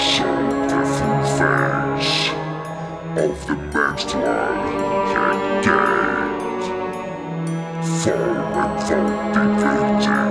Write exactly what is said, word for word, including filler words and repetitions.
So different face of the next one can get. Falling from deep